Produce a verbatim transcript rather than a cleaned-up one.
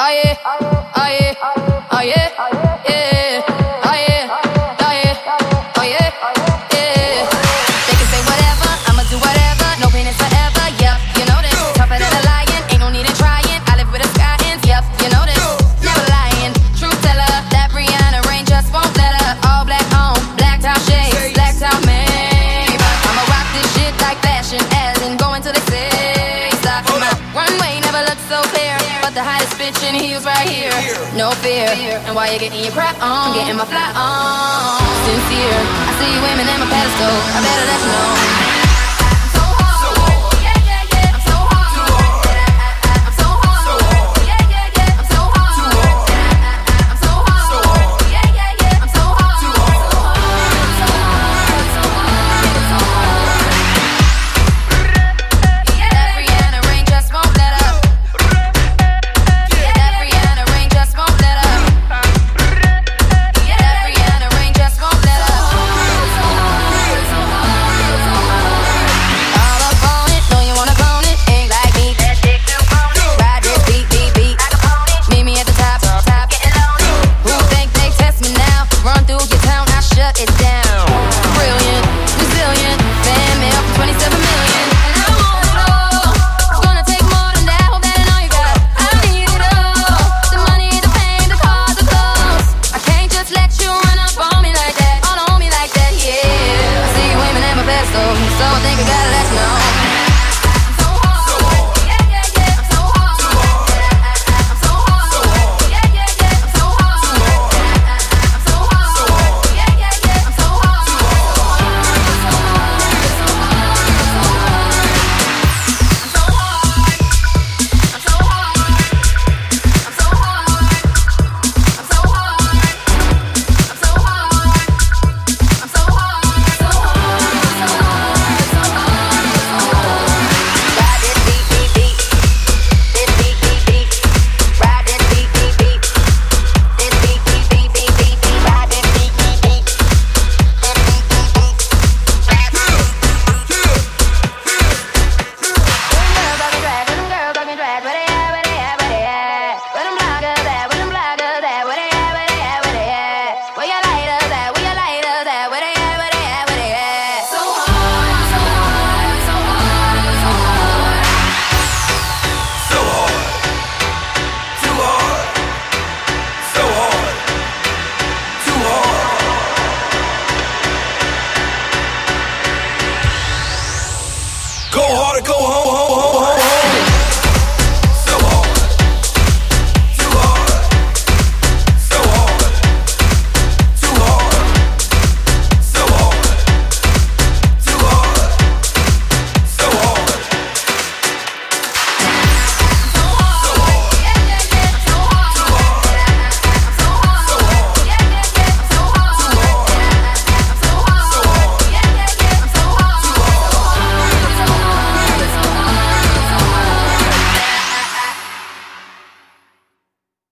Oh yeah, oh yeah, oh yeah, yeah, oh yeah, oh yeah, oh yeah, yeah. They can say whatever, I'ma do whatever. No pain is forever, yep, you know this. Tougher than a lion, ain't no need in trying. I live with a sky ends, yep, you know this. Never lying, truth teller. That Rihanna rain just won't let her. All black on, blacked out shades, blacked out man. I'ma rock this shit like fashion, as in going till they say stop. My runway never looked so clear. The hottest bitch in heels right here. No fear. And while you're getting your crap on, getting my fly on. Sincere. I see you women in my pedestal. I better let you know.